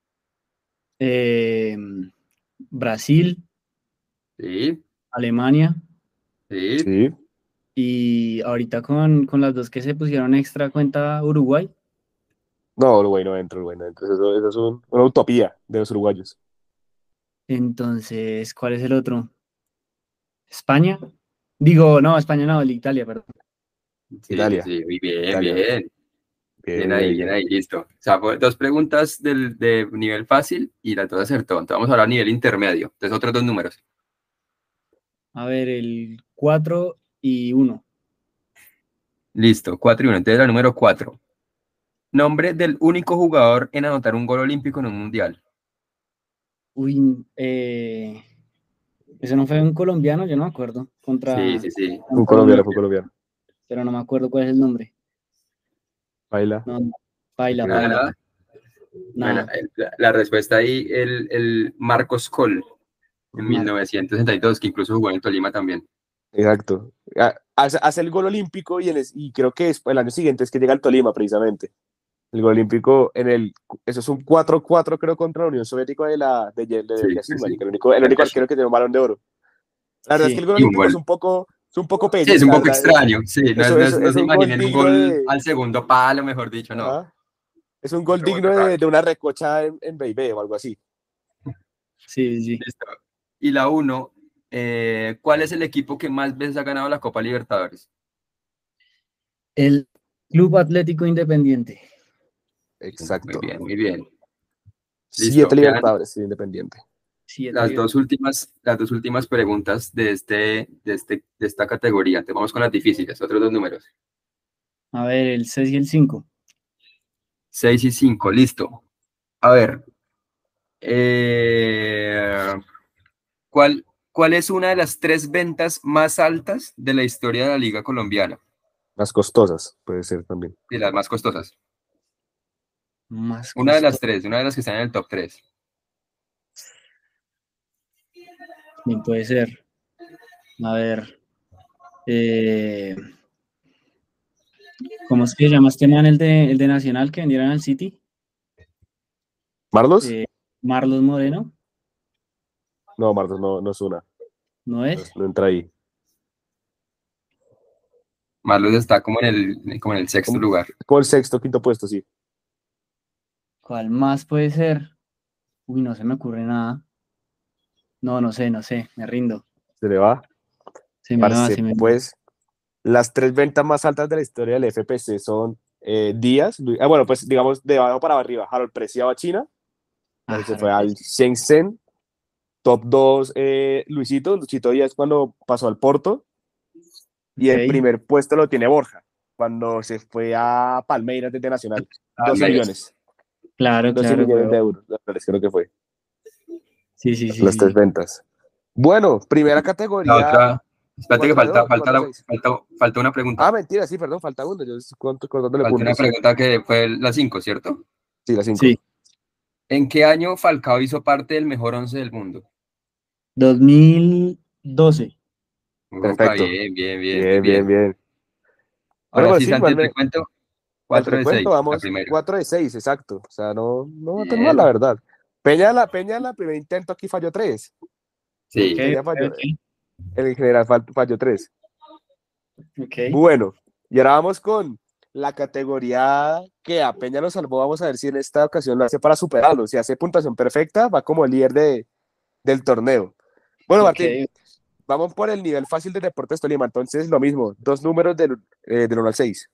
Brasil, Sí, Alemania sí. Sí. y ahorita con las dos que se pusieron extra cuenta Uruguay. No, Uruguay no entra, Uruguay no entra. Eso es una utopía de los uruguayos. Entonces, ¿cuál es el otro? ¿España? Digo, no, España no, el Italia, perdón. Sí, sí, Italia. sí. Muy bien, Italia. bien. Bien, bien, Bien bien. ahí, listo. O sea, fue 2 preguntas de nivel fácil y las 2 acertó. Entonces vamos ahora a nivel intermedio. Entonces otros 2 números. A ver, el 4 y 1. Listo, 4 y 1. Entonces la número 4. Nombre del único jugador en anotar un gol olímpico en un mundial. Uy, eso no fue un colombiano, yo no me acuerdo. Sí, sí, sí. Un Contra colombiano, fue un Bolivia, colombiano. pero no me acuerdo cuál es el nombre. Baila. No, baila, Nada, baila. nada. Bueno, Nada. la respuesta ahí, el Marcos Col, en Mar- 1962, que incluso jugó en el Tolima también. Exacto. Hace el gol olímpico y creo que el año siguiente es que llega al Tolima, precisamente. El gol olímpico eso es un 4-4 creo, contra la Unión Soviética Sí, de sí, Yashin, sí. marica, el único arquero que tiene un Balón de Oro. La verdad es que Sí, el gol Y un olímpico gol. es un poco Sí, es pelle, un la poco verdad. extraño. Sí, no Es se un gol imaginen un digno gol de... al segundo palo, mejor dicho, no. Ajá. Es un gol Pero digno bueno, claro. de una recocha en Beibé o algo así. sí, sí. Listo. Y la 1, ¿cuál es el equipo que más veces ha ganado la Copa Libertadores? El Club Atlético Independiente. Muy Exacto. bien, muy bien. 7 Listo, quedan Libertadores, sí, Independiente. Siete las dos últimas preguntas de esta categoría. Entonces vamos con las difíciles, otros 2 números. A ver, el 6 y el 5. 6 y 5, listo. A ver, eh, ¿cuál, ¿cuál es una de las 3 ventas más altas de la historia de la Liga Colombiana? Las costosas, puede ser también. Y las más costosas. Más Una de las costoso. 3, una de las que están en el top 3. Bien, puede ser. A ver. eh, ¿Cómo es que se llama este man, el de Nacional que vendieron al City? ¿Marlos? Eh, Marlos Moreno, No, Marlos no es una. ¿no es? No entra ahí. Marlos está como en el sexto Como, lugar. como el sexto, quinto puesto, sí. ¿Cuál más puede ser? Uy, no se me ocurre nada. No, no sé, me rindo. Se le va. Se me va, Parce, se me va. pues, las 3 ventas más altas de la historia del FPC son Díaz. Bueno, pues digamos de abajo para arriba. Harold Preciado a China. Se fue al Shenzhen. Top 2, Luisito Díaz cuando pasó al Porto. Y el Ok. primer puesto lo tiene Borja, cuando se fue a Palmeiras desde Nacional. 12 Palmeiras. millones. Claro, 12 claro, millones de huevo. euros, creo que fue. Sí, sí, sí, Las 3 sí. ventas. Bueno, primera La categoría. otra, espérate que 4-0, falta 4-6. una pregunta. Mentira, sí, perdón, falta uno. Yo contándole Falta una puntos. pregunta que fue la 5, ¿cierto? Sí, la 5. Sí, ¿En qué año Falcao hizo parte del mejor 11 del mundo? 2012. Opa, Perfecto. bien, bien, bien, muy Bien, bien, bien. bien. Bueno, Ahora pero sí, sí, Santi, igual el recuento, el 4 de recuento, 6, la vamos, primera. 4 de 6, exacto. O sea, no va tan mal, la Bien, verdad. Peña, la primer intento aquí falló 3. sí. Ok, Peña falló, ok, en general falló 3. ok. Bueno, y ahora vamos con la categoría que a Peña nos salvó. Vamos a ver si en esta ocasión lo hace para superarlo. Si hace puntuación perfecta, va como líder del torneo. Bueno, Ok. Martín, vamos por el nivel fácil de Deportes Tolima. Entonces, lo mismo, 2 números del 1 al 6.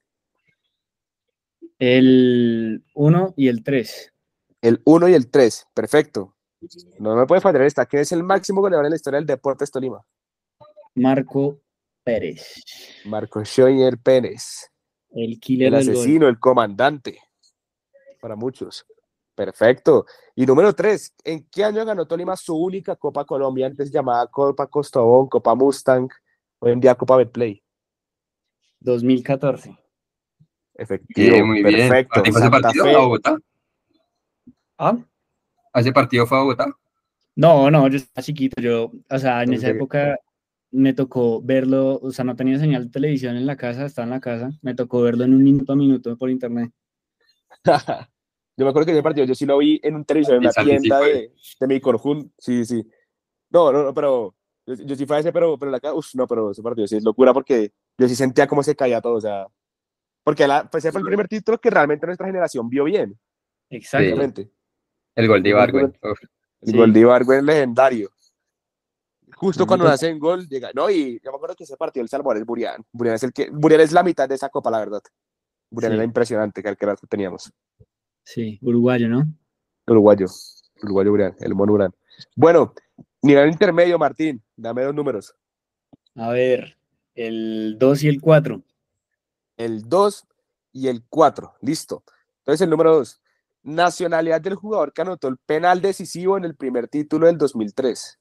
El 1 y el 3. El 1 y el 3, perfecto. No me puede fallar esta. ¿Quién es el máximo goleador en la historia del Deportes Tolima? Marco Pérez. Marco Schoiner Pérez, El killer el del gol. asesino, el comandante, para muchos. Perfecto. Y número 3, ¿en qué año ganó Tolima su única Copa Colombia, antes llamada Copa Costobón, Copa Mustang, hoy en día Copa Betplay? 2014. Bien, Efectivo, muy bien. ¿A perfecto. ti fue ese Santa partido a Fe, Bogotá? ¿Ah? ¿A ese partido fue a Bogotá? No, yo estaba chiquito. O sea, en esa donde época me tocó verlo, o sea, no tenía señal de televisión en la casa, estaba en la casa, me tocó verlo en un minuto a minuto por internet. Yo me acuerdo que ese partido yo sí lo vi en un televisor, en Y una Santi sí tienda fue. de mi Corjun. Sí, sí. No, no, no, pero yo sí fui a ese, pero la uf, no, pero ese partido sí es locura porque yo sí sentía cómo se caía todo, o sea, porque pues ese fue el primer título que realmente nuestra generación vio bien, Exacto, Sí, precisamente. el gol de Ese fue el primer, Ibargüen. Uf, el gol sí, de Ibargüen legendario. a Justo mí me cuando tocó, hacen gol, llega, no, y yo me acuerdo que ese partido el Salvador es Burián. Burián es la mitad de esa copa, la verdad. Burián era sí, impresionante, que era el que teníamos. sí, uruguayo, ¿no? Uruguayo, uruguayo Burián, el mono Burián. Bueno, nivel intermedio, Martín, dame dos números. A ver, el 2 y el 4. El 2 y el 4. Listo. Entonces, el número 2. Nacionalidad del jugador que anotó el penal decisivo en el primer título del 2003.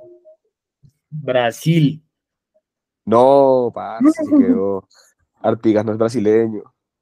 Brasil. No, parce, se quedó. Artigas no es brasileño.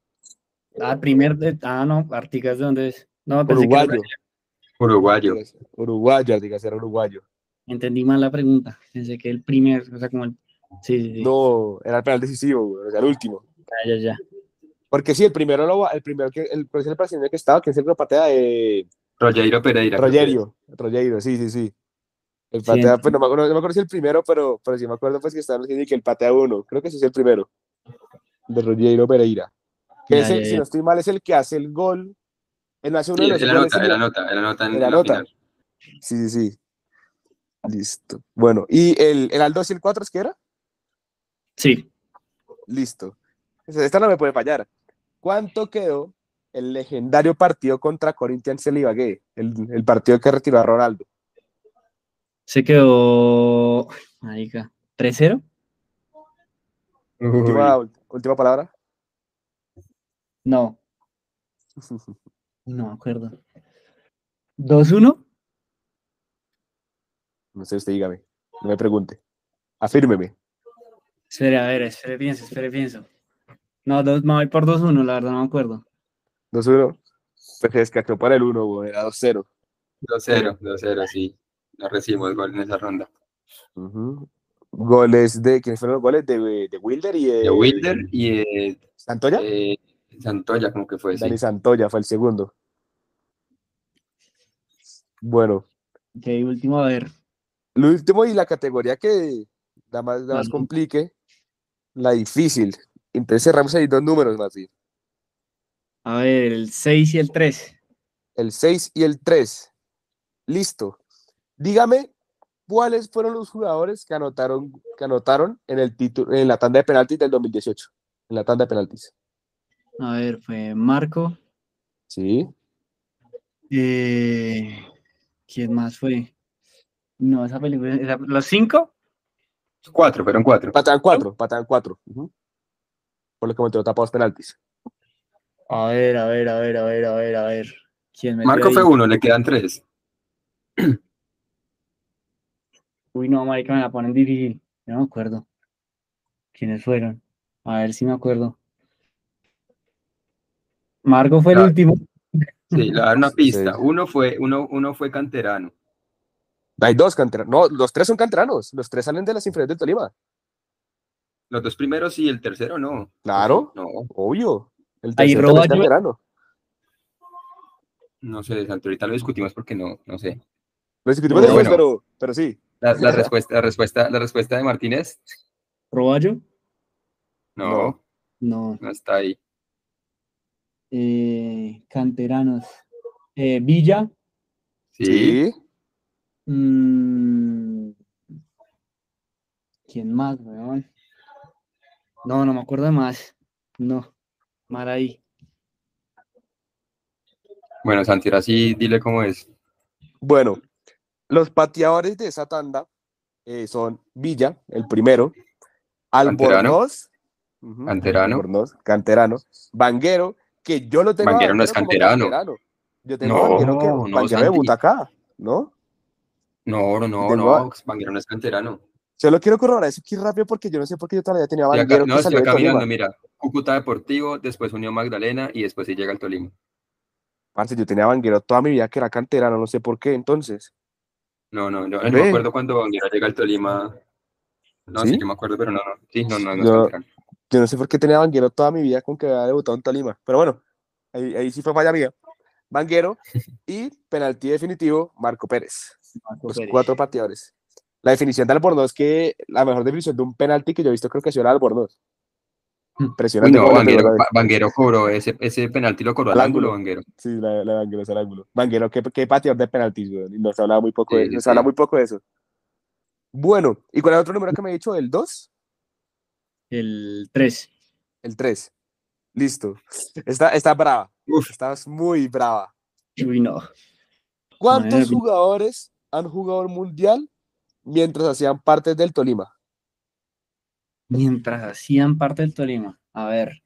No, Artigas, ¿de dónde es? No, pensé que era Uruguayo. Brasil. uruguayo. Artigas era uruguayo. Entendí mal la pregunta. Pensé que el primer, o sea, como el. Sí, sí, sí. No, era el penal decisivo, güey, o sea, el último. Ya, ya, ya. Porque sí, el primero que, pues, el brasileño que estaba, que es el que patea, Rogeiro Pereira, creo que es. Rogerio, sí, sí, sí. El Sí, patea, pues no me acuerdo si el primero, pero sí me acuerdo pues que estaba diciendo que el patea uno. Creo que ese es el primero, de Rogerio Pereira. Que ya, ese, ya, si ya. no estoy mal, es el que hace el gol. Él hace uno Sí, de los goles él anota en en la la nota. final. Sí, sí, sí. Listo. Bueno, ¿y el al 2 y el 4 es que era? Sí. Listo. Esta no me puede fallar. ¿Cuánto quedó el legendario partido contra Corinthians de Ibagué? El partido que retiró a Ronaldo. Se quedó. Marica. 3-0. Uy, Última palabra. No, no me acuerdo. 2-1. No sé, usted dígame. No me pregunte. Afírmeme. Espere, a ver, espere, pienso. No, me voy por 2-1, la verdad no me acuerdo. 2-1. Pues se descachó para el 1, era 2-0. 2-0, 2-0, sí. No recibimos gol en esa ronda. Ujú. Goles de. ¿Quiénes fueron los goles? De Wilder y De de. Wilder y de ¿Santoya? eh, Santoya, como que fue, Dani sí. Santoya fue el segundo. Bueno, Ok, último, a ver. lo último y la categoría que la más Vale. complique, la difícil. Entonces cerramos ahí dos números, Martín. A ver, el 6 y el 3. El 6 y el 3. Listo. Dígame cuáles fueron los jugadores que anotaron en el título, en la tanda de penaltis del 2018. En la tanda de penaltis. A ver, fue Marco. Sí. Eh, ¿Quién más fue? No, esa película. ¿Los 5? Cuatro, fueron cuatro. Patan cuatro. Por lo que Montero tapó los penaltis. A ver. ¿Quién metió Marco fue ahí? uno, le quedan tres. Uy, no, marica, me la ponen difícil. No me acuerdo. ¿Quiénes fueron? A ver si me acuerdo. Marco fue el La- último. sí, le voy a dar una Sí. pista. Uno fue canterano. Hay dos canteranos. No, los tres son canteranos. Los tres salen de las inferiores del Tolima. Los dos primeros y el tercero no. ¿O sí? Claro, No, obvio. El Ahí tercero también es Roballo. canterano. no sé, Santo, ahorita lo discutimos porque no sé. Lo discutimos Pero después, Roballo. bueno, pero sí. la respuesta de Martínez, Roballo. No. no, No. no está ahí. Canteranos. Villa. Sí, Sí. Mm, ¿Quién más, weón? No me acuerdo de más. No, mal ahí. bueno, Santi, ahora sí, dile cómo es. Bueno, los pateadores de esa tanda son Villa, el primero, Canterano, Albornoz, canterano. Albornoz, canterano, Vanguero, que yo lo tengo a Vanguero no es Vanguero como canterano. canterano. Yo tengo a Vanguero que No, no, Vanguero Santi. debuta acá, ¿no? No, no, Yo no, tengo no. Vanguero no es canterano. solo quiero corroborar eso aquí rápido porque yo no sé por qué yo todavía tenía a Estoy acá, Vanguero no, que estoy salió de acá mirando, Tolima. mira. Cúcuta Deportivo, después Unión Magdalena y después sí llega el Tolima. Parce, yo tenía a Vanguero toda mi vida que era canterano, no sé por qué entonces. No, yo me Ve, acuerdo cuando Vanguero llega al Tolima. No, ¿Sí? sí, yo me acuerdo, pero no, no. Sí, no, no es Yo, canterano. yo no sé por qué tenía a Vanguero toda mi vida con que había debutado en Tolima. Pero bueno, ahí sí fue falla mía. Vanguero y penalti definitivo, Marco Pérez. Marco Los Pérez. 4 pateadores. La definición de Albornoz, que la mejor definición de un penalti que yo he visto creo que ha sido la de Albornoz. Uy, Impresionante no, cómo le pegó Vanguero cobró ese penalti, lo cobró al al ángulo, ángulo. Vanguero. Sí, la de Vanguero es al ángulo. Vanguero, qué pateador de penaltis, weón. Y nos habla muy poco Sí, sí, nos habla sí. muy poco de eso. Bueno, ¿y cuál es el otro número que me he dicho? ¿El 2? El 3. El 3. Listo. Está brava. Uf, Estás muy brava. Uy, no. ¿Cuántos Madre, jugadores han jugado el Mundial mientras hacían parte del Tolima? mientras hacían parte del Tolima. A ver.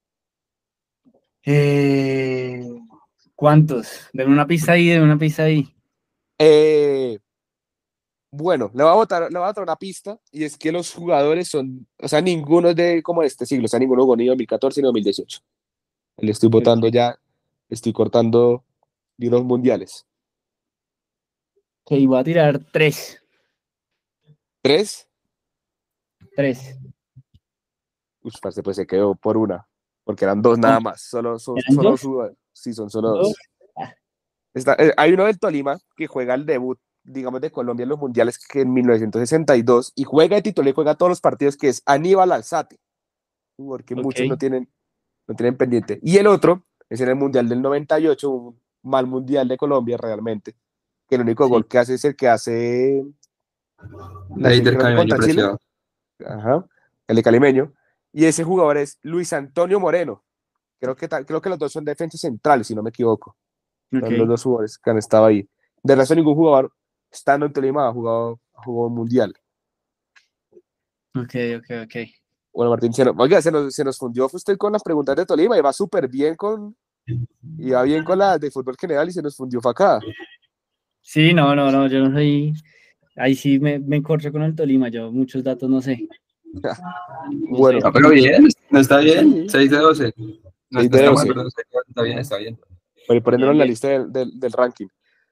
Eh, ¿Cuántos? Denme una pista ahí, denme una pista ahí. Eh, bueno, le voy a dar una pista y es que los jugadores son, o sea, ninguno es de como de este siglo, o sea, ninguno jugó ni 2014 ni 2018. Le estoy votando Ok, ya, estoy cortando de los mundiales. ok, voy a tirar tres. ¿Tres? Tres. Parce, pues se quedó por una, porque eran dos nada ¿Cuántos? más, ¿Eran solo dos dos? jugadores. Sí, son solo ¿Dos? dos. Hay uno del Tolima que juega el debut, digamos, de Colombia en los mundiales que en 1962 y juega de titular y juega todos los partidos, que es Aníbal Alzate, porque Ok, muchos no tienen pendiente. Y el otro es en el mundial del 98, un mal mundial de Colombia realmente, que el único sí. gol que hace es el que hace, David del creo que Calimeño contra Chile, Preciado. ajá, el de Calimeño. Y ese jugador es Luis Antonio Moreno. Creo que los dos son defensas centrales, si no me equivoco. Ok, Son los dos jugadores que han estado ahí. De resto, ningún jugador, estando en Tolima, ha jugado un mundial. ok, ok, ok. Bueno, Martín, oiga, se nos fundió usted con las preguntas de Tolima y va súper bien iba bien con las de fútbol general y se nos fundió fue acá. Sí, no, no, no, yo no soy. Ahí sí me encorcho con el Tolima, yo muchos datos no sé. No sé. Bueno, No, pero bien, no está bien. sí, 6 de 12. No, 6 no de estamos de 12. acuerdo. Está bien, está bien. Para ir poniéndolo Bien, en la bien. lista del ranking.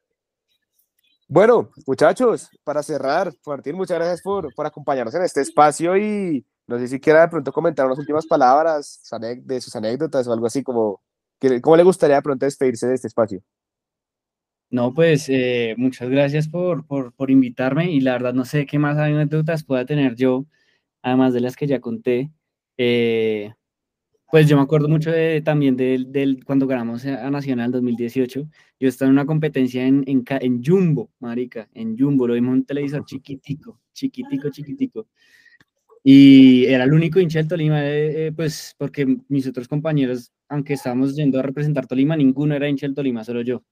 Bueno, muchachos, para cerrar, Martín, muchas gracias por acompañarnos en este espacio y no sé si quiera de pronto comentar unas últimas palabras de sus anécdotas o algo así como, ¿cómo le gustaría de pronto despedirse de este espacio? No, pues muchas gracias por invitarme y la verdad no sé qué más anécdotas pueda tener yo, además de las que ya conté. Eh, Pues yo me acuerdo mucho también cuando ganamos a Nacional 2018. Yo estaba en una competencia en Jumbo, marica, en Jumbo. Lo vimos en un televisor chiquitico, chiquitico, chiquitico. Y era el único hincha del Tolima, pues porque mis otros compañeros, aunque estábamos yendo a representar Tolima, ninguno era hincha del Tolima, solo yo.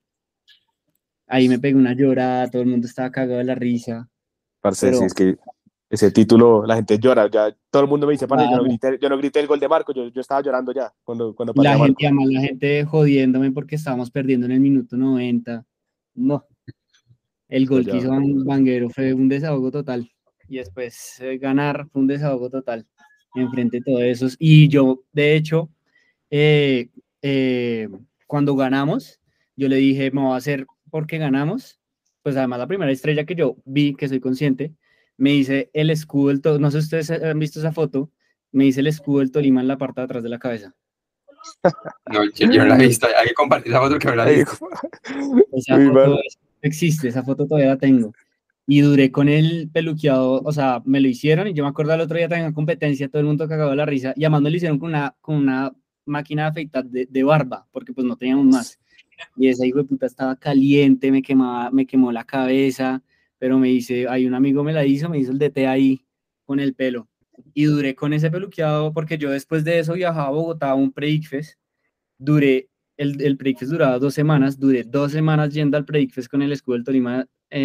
Ahí me pegué una llorada, todo el mundo estaba cagado de la risa, Parce, sí, pero es que ese título, la gente llora, ya todo el mundo me dice, parce, claro. yo no grité el gol de Marco, yo estaba llorando ya cuando Y pasé la a gente, Marco. además la gente jodiéndome porque estábamos perdiendo en el minuto 90. No. El No, gol que ya, hizo Vanguero fue un desahogo total. Y después ganar fue un desahogo total. Enfrente de todos esos. Y yo, de hecho, eh, eh, cuando ganamos, yo le dije, me voy a hacer porque ganamos. Pues además la primera estrella que yo vi, que soy consciente, me dice el escudo del Tolima. No sé si ustedes han visto esa foto. Me dice el escudo del Tolima en la parte de atrás de la cabeza. No, yo no la he visto. Hay que compartir esa foto que no la he Ay, visto. Esa muy foto mal. existe, esa foto todavía la tengo. Y duré con el peluqueado, o sea, me lo hicieron y yo me acuerdo al otro día también en competencia, todo el mundo cagado de la risa, y además me lo hicieron con una máquina de afeitar de barba, porque pues no teníamos más. Y esa hijo de puta estaba caliente, me quemó la cabeza, pero me dice, hay un amigo me la hizo, me hizo el DT ahí con el pelo. Y duré con ese peluqueado, porque yo después de eso viajaba a Bogotá a un pre-ICFES, duré, el pre-ICFES duraba 2 semanas, duré 2 semanas yendo al pre-ICFES con el escudo del Tolima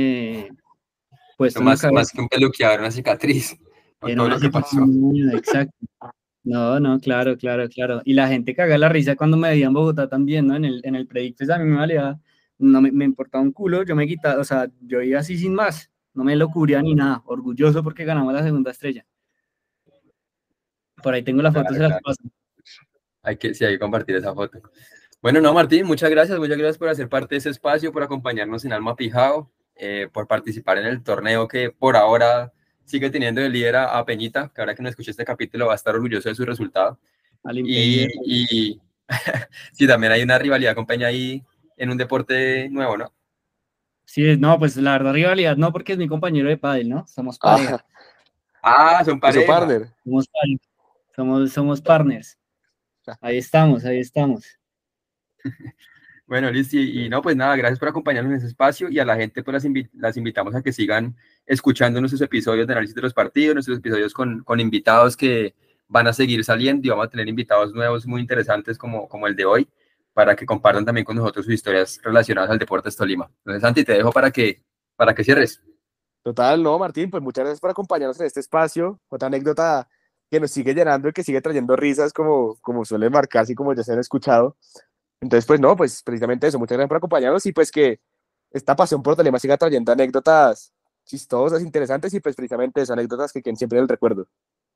No, puesto en la más cabeza. que un peluqueador, una cicatriz. Con Era todo una lo que pasó. situación, exacto. No, no, claro, claro, claro. Y la gente caga la risa cuando me veía en Bogotá también, ¿no? En el Predictes a mí me valía, no me importaba un culo, yo me quitaba, o sea, yo iba así sin más, no me lo cubría ni nada, orgulloso porque ganamos la segunda estrella. Por ahí tengo la foto, Claro, se las claro. paso. Sí, hay que compartir esa foto. Bueno, no, Martín, muchas gracias por hacer parte de ese espacio, por acompañarnos en Alma Pijao, por participar en el torneo que por ahora sigue teniendo de líder a Peñita, que ahora que no escuché este capítulo va a estar orgulloso de su resultado. Al Y, impedir. y sí, también hay una rivalidad con Peña ahí en un deporte nuevo, ¿no? Sí, no, pues la verdad rivalidad no, porque es mi compañero de pádel, ¿no? Somos pareja, Ah, son es su pareja. partner. somos pareja, somos partners. Ahí estamos, ahí estamos. Bueno, listo. Y no, pues nada, gracias por acompañarnos en ese espacio y a la gente pues las invitamos a que sigan escuchando nuestros episodios de análisis de los partidos, nuestros episodios con invitados que van a seguir saliendo y vamos a tener invitados nuevos muy interesantes como el de hoy para que compartan también con nosotros sus historias relacionadas al Deportes Tolima. Entonces, Santi, te dejo para que cierres. Total, no, Martín, pues muchas gracias por acompañarnos en este espacio. Otra anécdota que nos sigue llenando y que sigue trayendo risas como suele marcarse y como ya se han escuchado. Entonces, pues no, pues precisamente eso, muchas gracias por acompañarnos y pues que esta pasión por Tolima siga trayendo anécdotas chistosas, interesantes y pues precisamente esas anécdotas que queden siempre en el recuerdo.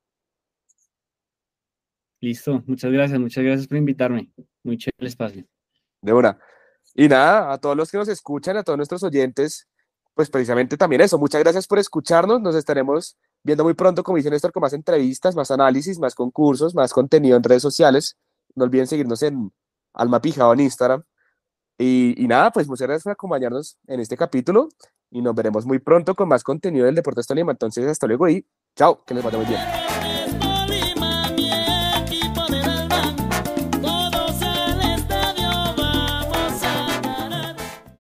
Listo, muchas gracias por invitarme. Muy chévere el espacio. De una. Y nada, a todos los que nos escuchan, a todos nuestros oyentes, pues precisamente también eso. Muchas gracias por escucharnos. Nos estaremos viendo muy pronto, como dice Néstor, con más entrevistas, más análisis, más concursos, más contenido en redes sociales. No olviden seguirnos en Alma Pijao en Instagram. Y nada, pues muchas gracias por acompañarnos en este capítulo y nos veremos muy pronto con más contenido del Deportes Tolima. Entonces, hasta luego y chao, que les vaya muy bien.